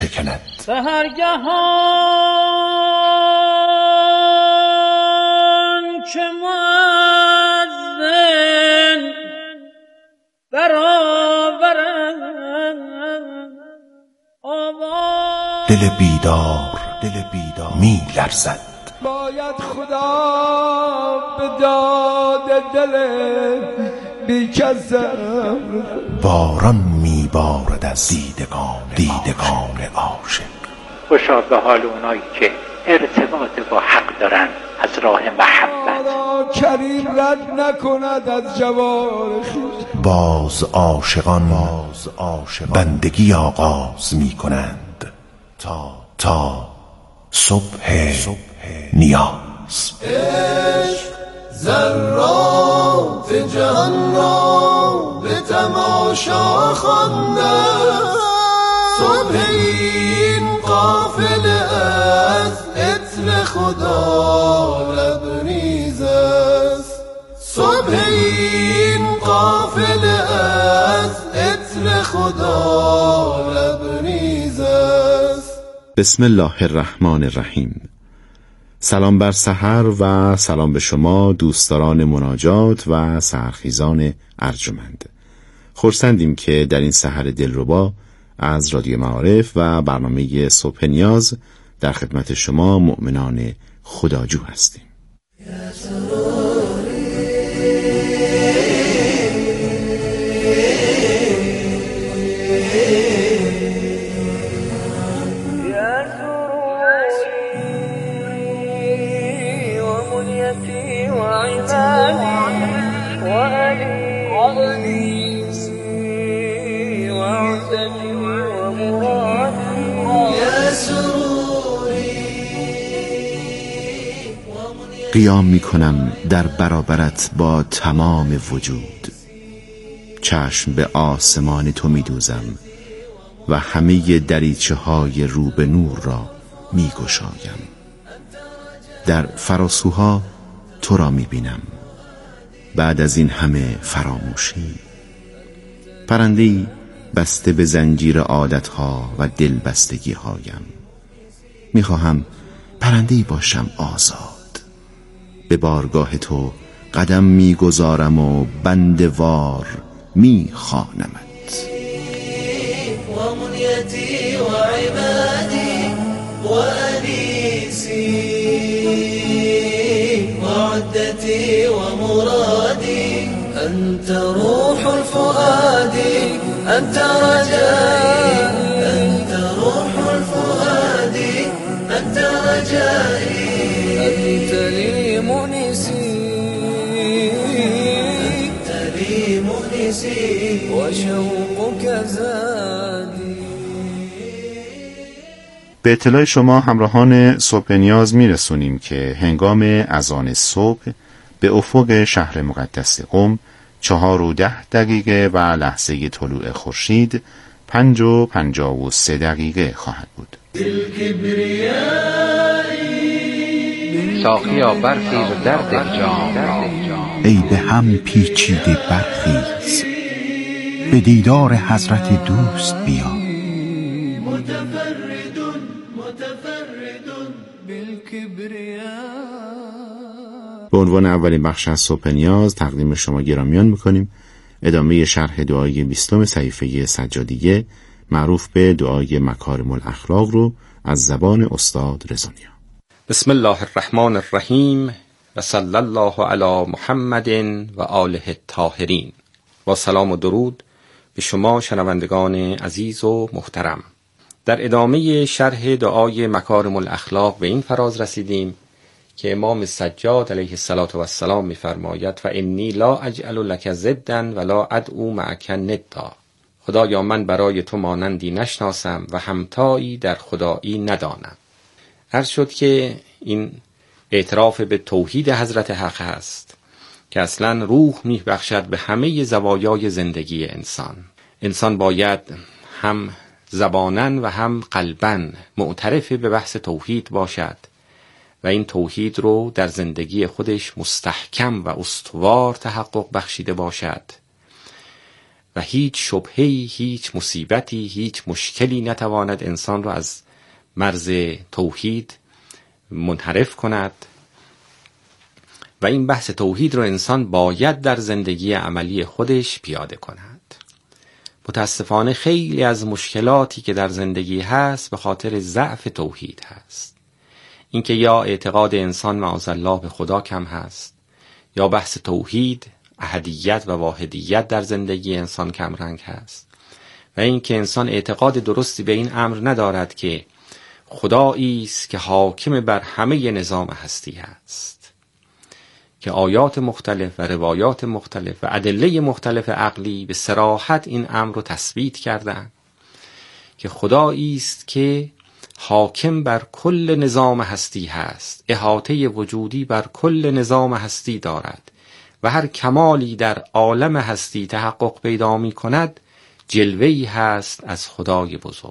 شکند. سحرگهان که مؤذن برآورد آواز، دل بیدار می لرزد. باید خدا به داد دل بیکسم، باران می بارد از دیدگان عاشق. خوشا به حال اونایی که ارتباط با حق دارن از راه محبت. کریم رد نکند از جوار خویش. باز عاشقان بندگی آغاز می کنند تا صبح نیاز. عشق ذرات جهان را به تماشا خوانده، صبح این قافله از عطر خدا لبریز است، صبح این قافله از عطر خدا لبریز است. بسم الله الرحمن الرحیم. سلام بر سحر و سلام به شما دوستداران مناجات و سحرخیزان ارجمند. خرسندیم که در این سحر دلربا از رادیو معارف و برنامه صبح نیاز در خدمت شما مؤمنان خداجو هستیم. قیام می کنم در برابرت با تمام وجود، چشم به آسمان تو می دوزم و همه دریچه های رو به نور را می گشایم. در فراسوها تو را می بینم. بعد از این همه فراموشی، پرنده‌ای بسته به زنجیر عادتها و دلبستگی هایم. می خواهم پرنده‌ای باشم آزاد. به بارگاه تو قدم می گذارم و بندوار می خوانمت. و منیتی و عبادی و انیسی و عدتی و مرادی، انت روح الفؤادی انت رجایی، انت روح الفؤادی انت رجایی، انت لي منسي انت لي منسي وشوقك زادي. به اطلاع شما همراهان صبح نیاز میرسونیم که هنگام اذان صبح به افق شهر مقدس قم 4:10 و لحظه طلوع خورشید 5:53 خواهد بود. ساقیا برخیز و در دل جام، ای به هم پیچیده برخیز، به دیدار حضرت دوست بیا. به عنوان اولین بخش از صبح نیاز تقدیم شما گرامیان میکنیم ادامه شرح دعای 20 صحیفه سجادیه معروف به دعای مکارم الاخلاق رو از زبان استاد رضانیا. بسم الله الرحمن الرحیم و صلی الله علی محمد و آله الطاهرین. با سلام و درود به شما شنوندگان عزیز و محترم. در ادامه شرح دعای مکارم الاخلاق به این فراز رسیدیم که امام سجاد علیه السلام می‌فرماید و انی لا اجعل لک ضدا ولا ادعو معک ندا. خدایا من برای تو مانندی نشناسم و همتایی در خدایی ندانم. عرض شد که این اعتراف به توحید حضرت حق است که اصلا روح میبخشد به همه زوایای زندگی انسان. انسان باید هم زبانن و هم قلبن معترف به بحث توحید باشد و این توحید رو در زندگی خودش مستحکم و استوار تحقق بخشیده باشد و هیچ شبهه‌ای، هیچ مصیبتی، هیچ مشکلی نتواند انسان را از مرز توحید منحرف کند و این بحث توحید رو انسان باید در زندگی عملی خودش پیاده کند. متاسفانه خیلی از مشکلاتی که در زندگی هست به خاطر ضعف توحید هست. اینکه یا اعتقاد انسان معاذالله به خدا کم هست، یا بحث توحید، احدیت و واحدیت در زندگی انسان کم رنگ هست، و اینکه انسان اعتقاد درستی به این امر ندارد که خدایی است که حاکم بر همه نظام هستی هست، که آیات مختلف و روایات مختلف و ادله مختلف عقلی به صراحت این امر رو تثبیت کردند که خدایی است که حاکم بر کل نظام هستی هست، احاطه وجودی بر کل نظام هستی دارد و هر کمالی در عالم هستی تحقق پیدا می کند جلوه‌ای هست از خدای بزرگ.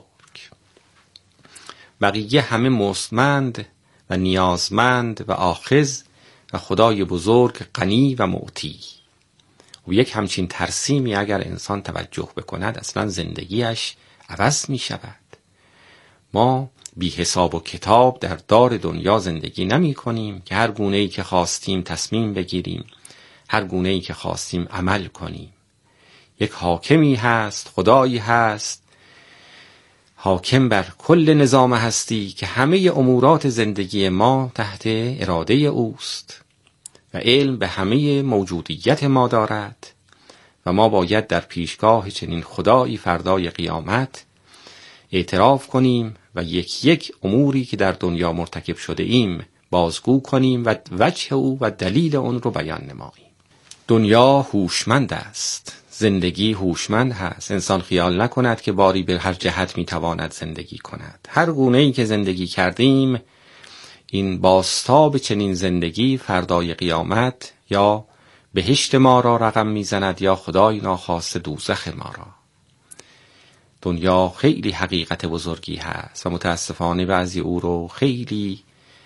بقیه همه مستمند و نیازمند و آخذ و خدای بزرگ غنی و معطی. و یک همچین ترسیمی اگر انسان توجه بکند اصلا زندگیش عوض می شود. ما بی حساب و کتاب در دار دنیا زندگی نمی کنیم که هر گونه‌ای که خواستیم تصمیم بگیریم، هر گونه‌ای که خواستیم عمل کنیم. یک حاکمی هست، خدایی هست، حاکم بر کل نظام هستی که همه امورات زندگی ما تحت اراده اوست و علم به همه موجودیت ما دارد و ما باید در پیشگاه چنین خدایی فردای قیامت اعتراف کنیم و یک یک اموری که در دنیا مرتکب شده ایم بازگو کنیم و وجه او و دلیل اون رو بیان نماییم. دنیا هوشمند است، زندگی هوشمند هست. انسان خیال نکند که باری به هر جهت میتواند زندگی کند. هر گونه‌ای که زندگی کردیم این بازتاب چنین زندگی فردای قیامت یا بهشت ما را رقم میزند یا خدای ناخواسته دوزخ ما را. دنیا خیلی حقیقت بزرگی هست و متاسفانه بعضی او رو خیلی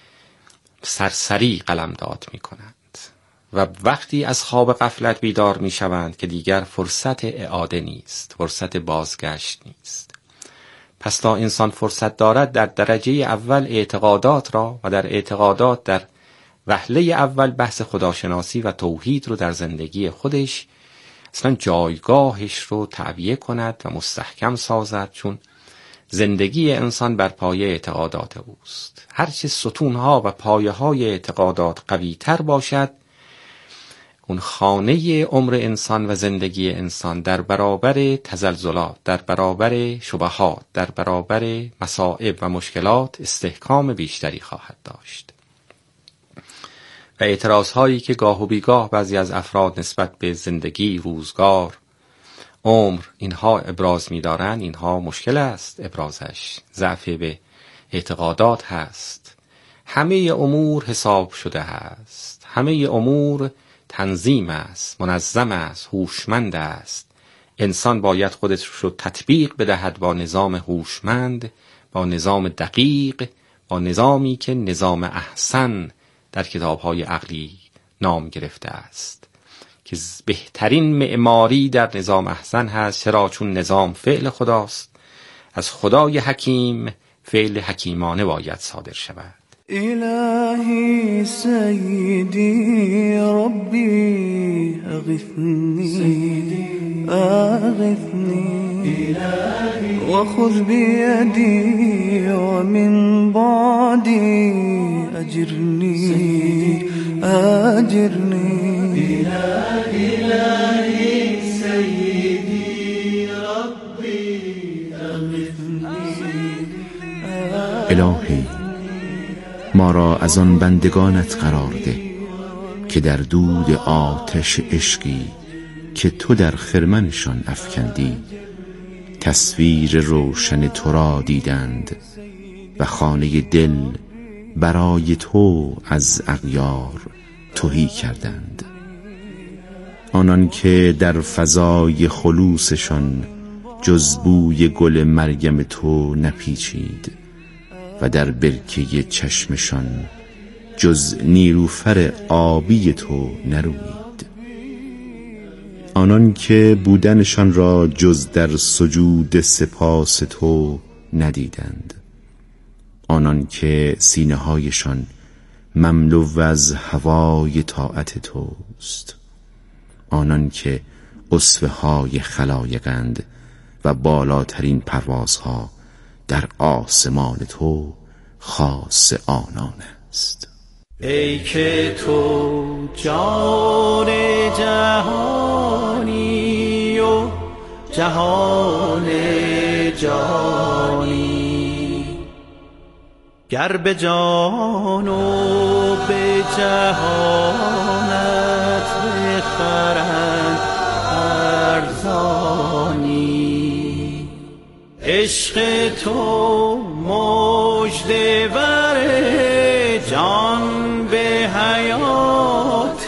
سرسری قلمداد می کند و وقتی از خواب غفلت بیدار می شوند که دیگر فرصت اعاده نیست، فرصت بازگشت نیست. پس تا انسان فرصت دارد در درجه اول اعتقادات را و در اعتقادات در وهله اول بحث خداشناسی و توحید رو در زندگی خودش اصلا جایگاهش رو تعبیه کند و مستحکم سازد، چون زندگی انسان بر پایه اعتقادات اوست. هرچه ستونها و پایه های اعتقادات قوی تر باشد، اون خانه عمر انسان و زندگی انسان در برابر تزلزلات، در برابر شبهات، در برابر مصائب و مشکلات استحکام بیشتری خواهد داشت. و اعتراض هایی که گاه و بیگاه بعضی از افراد نسبت به زندگی، روزگار، عمر اینها ابراز می دارن، اینها مشکل است ابرازش، ضعف به اعتقادات هست. همه امور حساب شده هست، همه امور تنظیم است، منظم است، هوشمند است. انسان باید خودش رو تطبیق بدهد با نظام هوشمند، با نظام دقیق، با نظامی که نظام احسن در کتاب‌های عقلی نام گرفته است که بهترین معماری در نظام احسن هست. چرا؟ چون نظام فعل خداست، از خدای حکیم فعل حکیمانه باید صادر شود. إلهي سيدي ربي أغثني وخذ بيدي ومن بعدي أجرني إلهي سيدي ربي أغثني. الهی ما را از آن بندگانت قرار ده که در دود آتش عشقی که تو در خرمنشان افکندی تصویر روشن تو را دیدند و خانه دل برای تو از اغیار تهی کردند. آنان که در فضای خلوصشان جز بوی گل مریم تو نپیچید و در برکه چشمشان جز نیلوفر آبی تو نروید. آنان که بودنشان را جز در سجود سپاس تو ندیدند، آنان که سینه هایشان مملو از هوای طاعت توست، آنان که اسوه های خلایقند و بالاترین پروازها در آسمان تو خاص آنان است. ای که تو جان جهانی و جهان جانی، گر به جان و به جهانت بخرند ارزانی، عشق تو مژده ور جان به حیات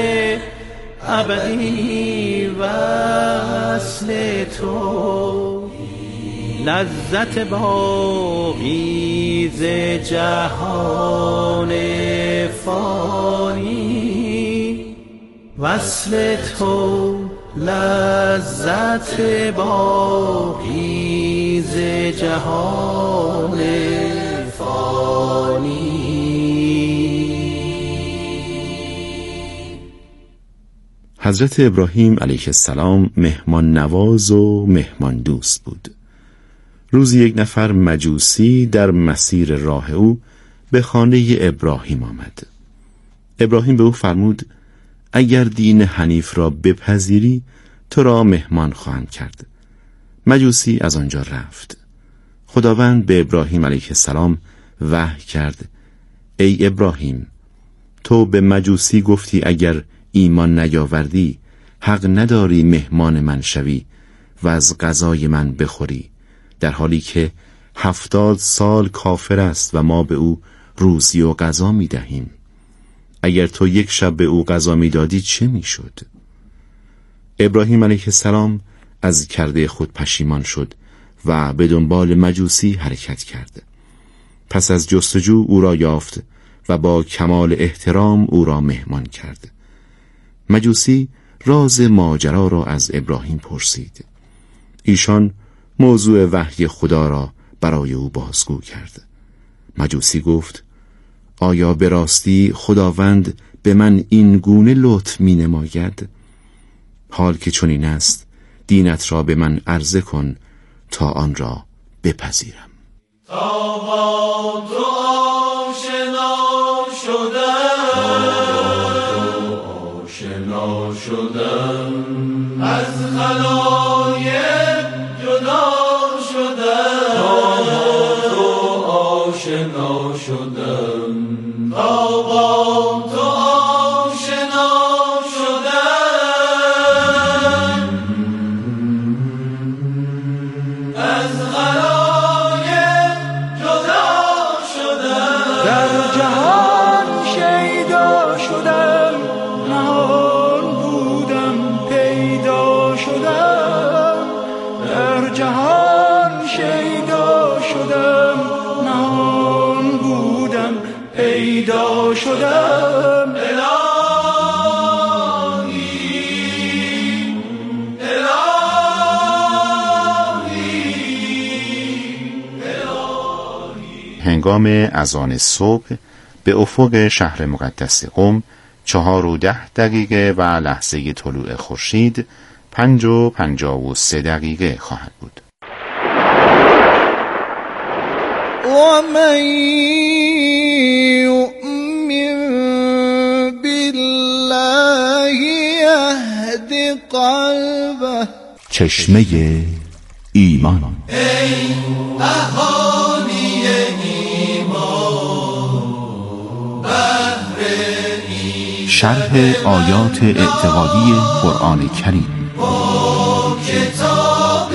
ابدی، وصل تو لذت باقی ز جهان فانی، وصل تو لذت باقی ز جهان فانی. حضرت ابراهیم علیه السلام مهمان نواز و مهمان دوست بود. روزی یک نفر مجوسی در مسیر راه او به خانه ابراهیم آمد. ابراهیم به او فرمود اگر دین حنیف را بپذیری تو را مهمان خواهم کرد. مجوسی از آنجا رفت. خداوند به ابراهیم علیه السلام وحی کرد ای ابراهیم، تو به مجوسی گفتی اگر ایمان نیاوردی حق نداری مهمان من شوی و از غذای من بخوری، در حالی که 70 سال کافر است و ما به او روزی و غذا می دهیم. اگر تو یک شب به او غذا می دادی چه می شد؟ ابراهیم علیه السلام از کرده خود پشیمان شد و به دنبال مجوسی حرکت کرد. پس از جستجو او را یافت و با کمال احترام او را مهمان کرد. مجوسی راز ماجرا را از ابراهیم پرسید. ایشان موضوع وحی خدا را برای او بازگو کرد. مجوسی گفت آیا به راستی خداوند به من این گونه لطف می نماید؟ حال که چنین است دینت را به من عرضه کن تا آن را بپذیرم. تا با تو آشنا شدم، از خلایق جدا شدم، تا با تو آشنا شدم، تا با تو آشنا شدم، از خلایق جدا شدم، در جهان شیدا شدم، نهان بودم پیدا شدم، در جهان شیدا شدم، نهان بودم پیدا شدم. هنگام اذان صبح به افق شهر مقدس قم 4:10 و لحظه طلوع خورشید 5:53 خواهد بود. و من یؤمن بالله یهد قلبه. چشمه ایمان. ای اهالی ایمان، بهر شرح آیات اعتقادی قرآن کریم با کتاب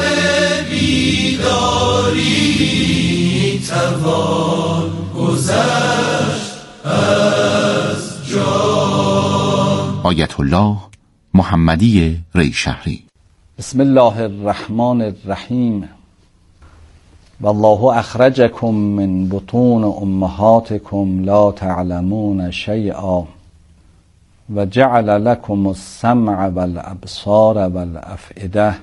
بیداری توان گذشت از جان. آیت الله محمدی ریشهری. بسم الله الرحمن الرحیم. والله اخرجکم من بطون امهاتکم لا تعلمون شیئا و جعل لكم السمع والابصار والافئده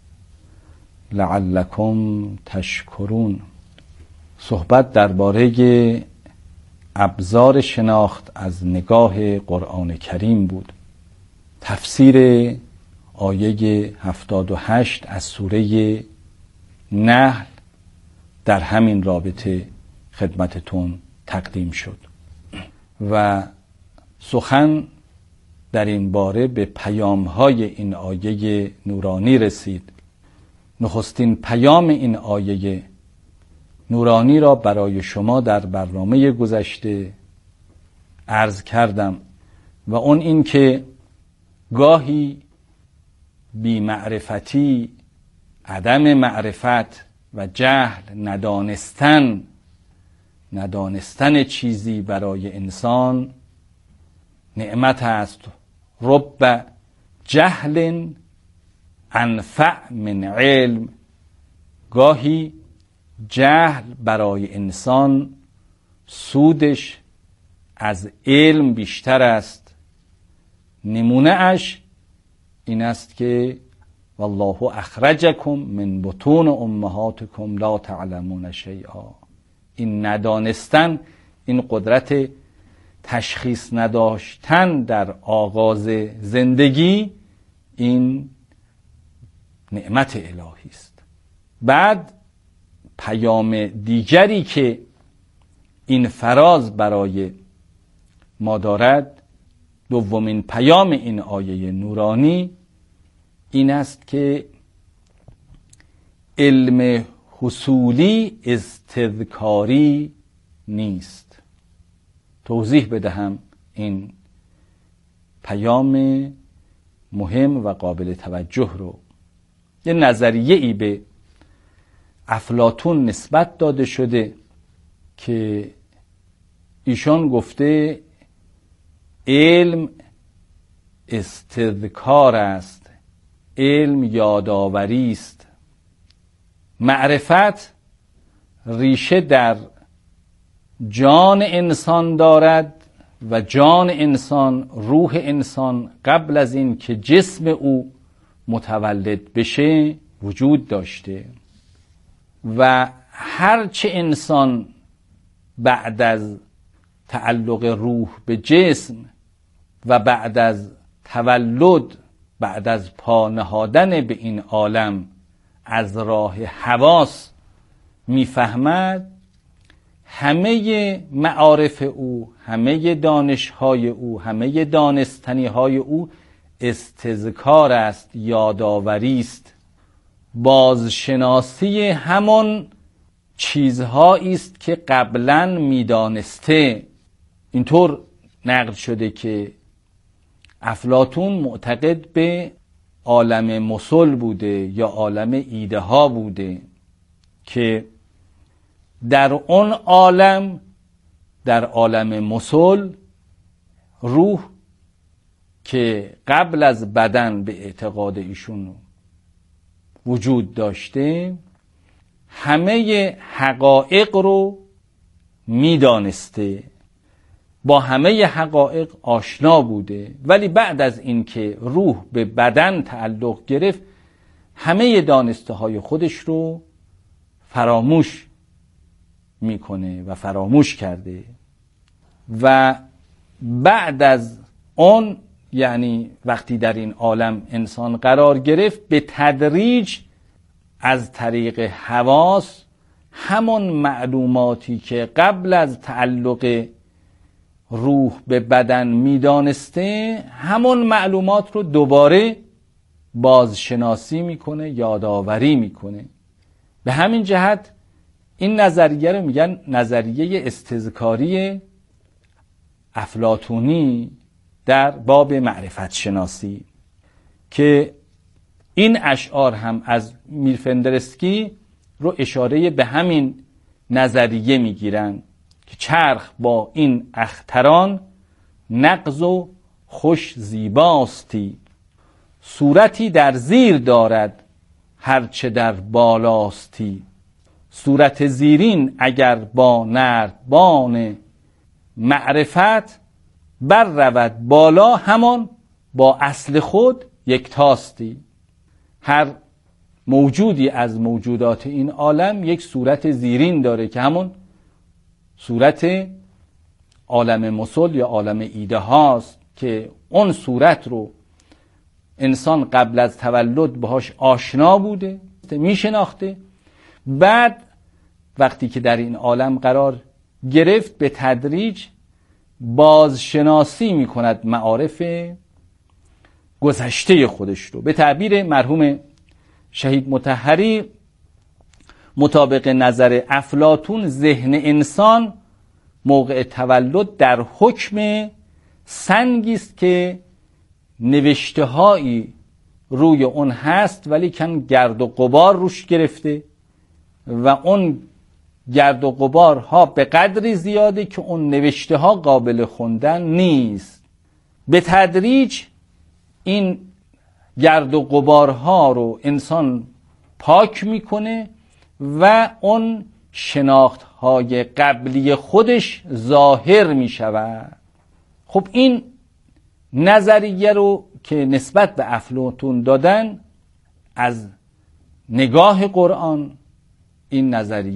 لعلكم تشکرون. صحبت درباره ابزار شناخت از نگاه قرآن کریم بود. تفسیر آیه 78 از سوره نحل در همین رابطه خدمتتون تقدیم شد و سخن در این باره به پیام‌های این آیه نورانی رسید. نخستین پیام این آیه نورانی را برای شما در برنامه گذشته عرض کردم و اون این که گاهی بی‌معرفتی، عدم معرفت و جهل، ندانستن چیزی برای انسان نعمت است. رب جهل انفع من علم. گاهی جهل برای انسان سودش از علم بیشتر است. نمونه اش این است که والله اخرجکم من بطون امهاتکم لا تعلمون شیئا. این ندانستن، این قدرت تشخیص نداشتن در آغاز زندگی، این نعمت الهی است. بعد پیام دیگری که این فراز برای ما دارد، دومین پیام این آیه نورانی این است که علم حصولی استذکاری نیست. توضیح بدهم این پیام مهم و قابل توجه رو. یه نظریه ای به افلاطون نسبت داده شده که ایشان گفته علم استذکار است، علم یادآوری است. معرفت ریشه در جان انسان دارد و جان انسان، روح انسان قبل از این که جسم او متولد بشه وجود داشته و هرچه انسان بعد از تعلق روح به جسم و بعد از تولد، بعد از پا نهادن به این عالم از راه حواس میفهمد، همه معارف او، همه دانش‌های او، همه دانستنی‌های او استذکار است، یادآوری است، بازشناسی همان چیزهایی است که قبلا میدانسته. اینطور نقل شده که افلاطون معتقد به عالم مثل بوده یا عالم ایده ها بوده که در اون عالم، در عالم مثل، روح که قبل از بدن به اعتقاد ایشون وجود داشته، همه حقایق رو میدانسته، با همه حقایق آشنا بوده، ولی بعد از اینکه روح به بدن تعلق گرفت همه دانسته های خودش رو فراموش میکنه و فراموش کرده و بعد از اون، یعنی وقتی در این عالم انسان قرار گرفت، به تدریج از طریق حواس همون معلوماتی که قبل از تعلق روح به بدن میدانسته، همون معلومات رو دوباره بازشناسی میکنه، یادآوری میکنه. به همین جهت این نظریه رو میگن نظریه استذکاری افلاطونی در باب معرفت شناسی، که این اشعار هم از میرفندرسکی رو اشاره به همین نظریه میگیرن که چرخ با این اختران نغز و خوش زیباستی، صورتی در زیر دارد هرچه در بالاستی. صورت زیرین اگر با نردبان معرفت، بر رود بالا همان با اصل خود یکتاستی. هر موجودی از موجودات این عالم یک صورت زیرین داره که همون صورت عالم مثل یا عالم ایده هاست که اون صورت رو انسان قبل از تولد باهاش آشنا بوده، میشناخته. بعد وقتی که در این عالم قرار گرفت به تدریج بازشناسی میکند معارف گذشته خودش رو. به تعبیر مرحوم شهید مطهری، مطابق نظر افلاطون ذهن انسان موقع تولد در حکم سنگی است که نوشته هایی روی اون هست ولی کن گرد و غبار روش گرفته و اون گرد و غبار ها به قدری زیاده که اون نوشته ها قابل خوندن نیست. به تدریج این گرد و غبار ها رو انسان پاک میکنه و اون شناخت های قبلی خودش ظاهر میشود. خب این نظریه رو که نسبت به افلاطون دادن، از نگاه قرآن این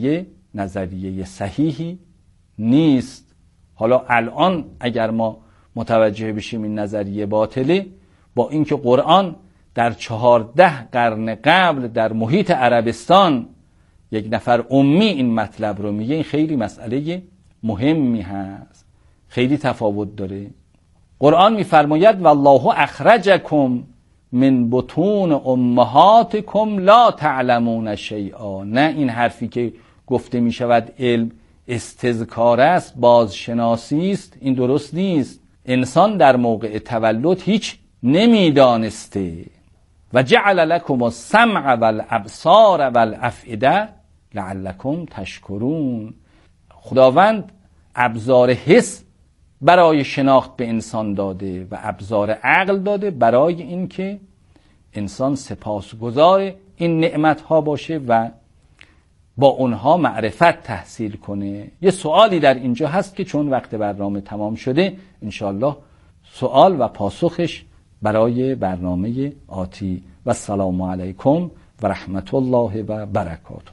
نظریه صحیحی نیست. حالا الان اگر ما متوجه بشیم این نظریه باطله، با اینکه قرآن در 14 قرن قبل در محیط عربستان یک نفر امی این مطلب رو میگه، این خیلی مسئله مهمی هست، خیلی تفاوت داره. قرآن میفرماید والله اخرجکم من بطون امهاتکم لا تعلمون شیئا. نه این حرفی که گفته میشود علم استذکار است، بازشناسی است، این درست نیست. انسان در موقع تولد هیچ نمیدانسته. و جعل لکم السمع والابصار والافئده لعلکم تشکرون. خداوند ابزار حس برای شناخت به انسان داده و ابزار عقل داده برای اینکه انسان سپاسگزار این نعمت ها باشه و با اونها معرفت تحصیل کنه. یه سوالی در اینجا هست که چون وقت برنامه تمام شده انشالله سوال و پاسخش برای برنامه آتی. و السلام علیکم و رحمت الله و برکاته.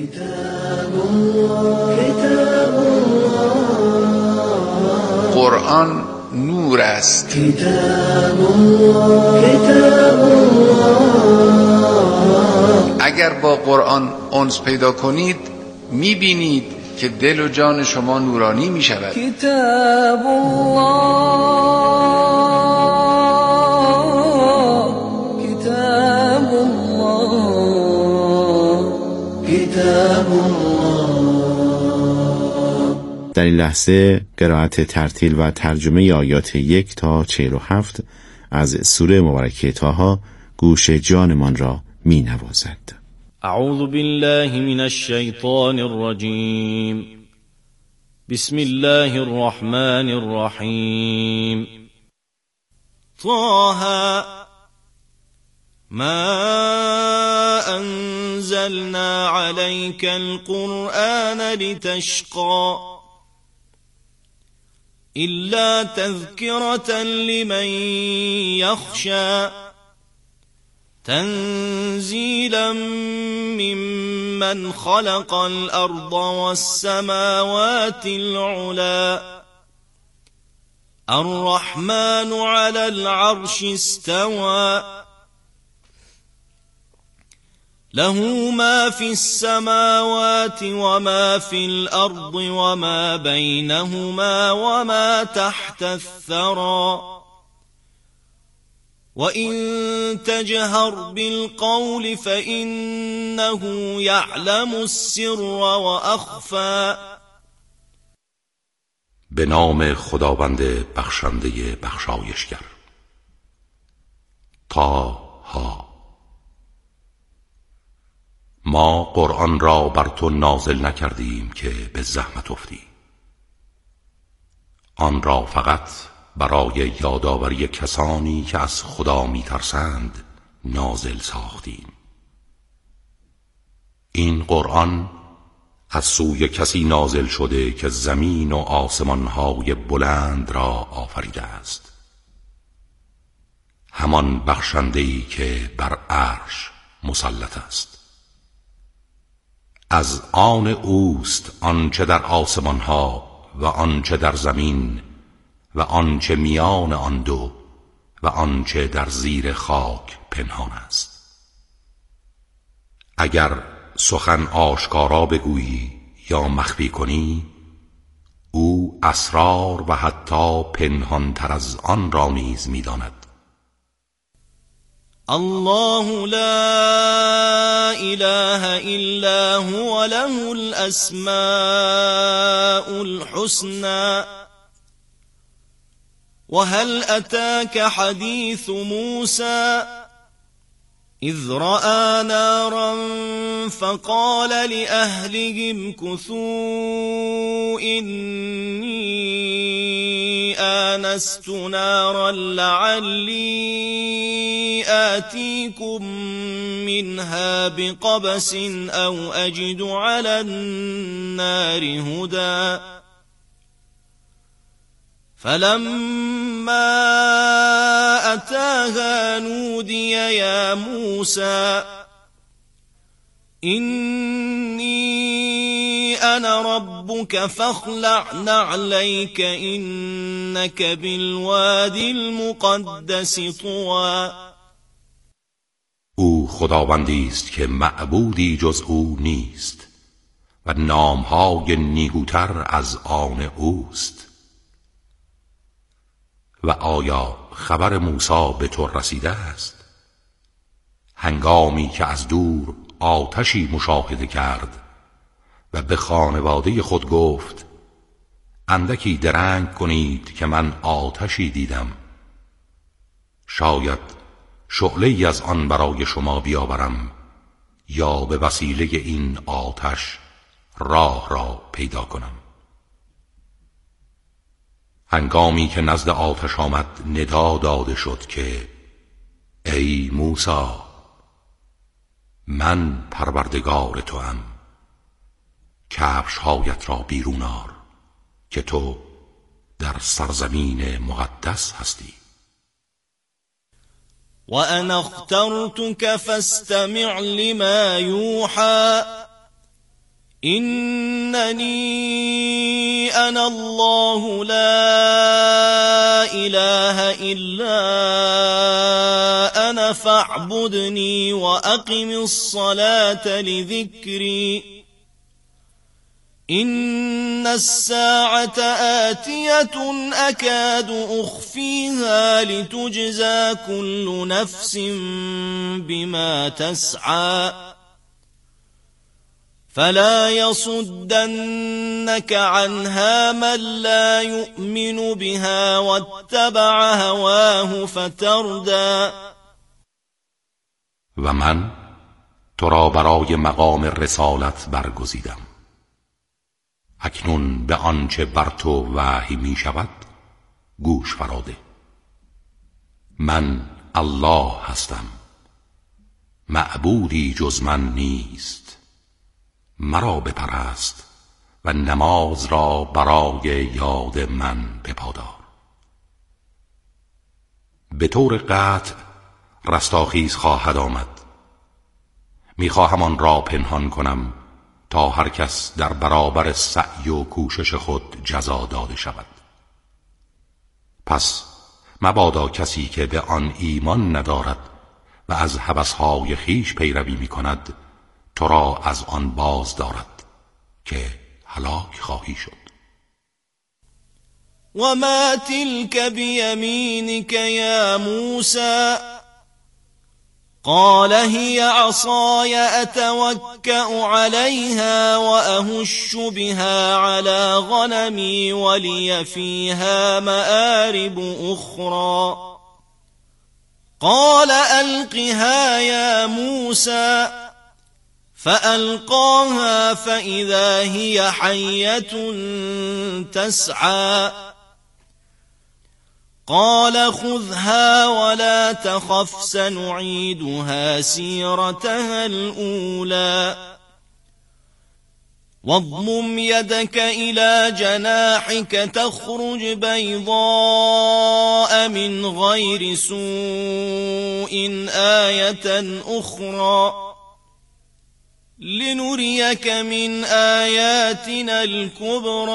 قرآن نور است. اگر با قرآن انس پیدا کنید میبینید که دل و جان شما نورانی میشود. کتاب در این لحظه قرائت ترتیل و ترجمه آیات 1 تا 47 از سوره مبارکه طه گوش جانمان را می نوازد. اعوذ بالله من الشیطان الرجیم. بسم الله الرحمن الرحیم. طه ما انزلنا عليك القرآن لتشقى إلا تذكرة لمن يخشى تنزيلا ممن خلق الأرض والسماوات العلا الرحمن على العرش استوى له ما في السماوات وما في الأرض وما بينهما وما تحت الثرى وإن تجهر بالقول فإنه يعلم السر وأخفى. به نام خداوند بخشنده بخشایشگر. طه. ما قرآن را بر تو نازل نکردیم که به زحمت افتی. آن را فقط برای یادآوری کسانی که از خدا می‌ترسند نازل ساختیم. این قرآن از سوی کسی نازل شده که زمین و آسمانهای بلند را آفریده است، همان بخشنده‌ای که بر عرش مسلط است. از آن اوست آنچه در آسمانها و آنچه در زمین و آنچه میان آن دو و آنچه در زیر خاک پنهان است. اگر سخن آشکارا بگویی یا مخفی کنی، او اسرار و حتی پنهان تر از آن را نیز می‌داند. الله لا اله الا هو له الاسماء الحسنى وهل اتاك حديث موسى إذ رأى نارا فقال لأهلهم كثوا إني آنست نارا لعلي آتيكم منها بقبس أو أجد على النار هدى فلما أتاها نودي يا موسى إني أنا ربك فاخلع نعليك إنك بالوادي المقدس طوى. او خداوندی است که معبودی جز او نیست و نامهای نیکوتر از آن اوست. و آیا خبر موسی به تو رسیده است؟ هنگامی که از دور آتشی مشاهده کرد و به خانواده خود گفت اندکی درنگ کنید که من آتشی دیدم، شاید شعله‌ای از آن برای شما بیاورم یا به وسیله این آتش راه را پیدا کنم. هنگامی که نزد آتش آمد ندا داده شد که ای موسی، من پروردگار توام، کفش‌هایت را بیرون آر که تو در سرزمین مقدس هستی. وأنا اخترتك فاستمع لما يوحى إنني أنا الله لا إله إلا أنا فاعبدني وأقم الصلاة لذكري إن الساعة آتية أكاد أخفيها لتجزى كل نفس بما تسعى فلا يصدنك عنها من لا يؤمن بها واتبع هواه فتردى. و من تو را برای مقام رسالت برگزیدم. اکنون به آنچه بر تو وحی می شود گوش فراده. من الله هستم، معبودی جز من نیست. مرا بپرست و نماز را برای یاد من بپادار. به طور قطع رستاخیز خواهد آمد. میخواهم آن را پنهان کنم تا هر کس در برابر سعی و کوشش خود جزا داده شود. پس مبادا کسی که به آن ایمان ندارد و از هوسهای خویش پیروی میکند تو را از آن باز دارد که هلاک خواهی شد. وما تلك بيمينك يا موسى قال هي عصاي أتوكأ عليها وأهش بها على غنمي ولي فيها مآرب أخرى قال ألقها يا موسى فألقاها فإذا هي حية تسعى قال خذها ولا تخف سنعيدها سيرتها الأولى واضمم يدك إلى جناحك تخرج بيضاء من غير سوء آية أخرى لنريك من آياتنا الكبرى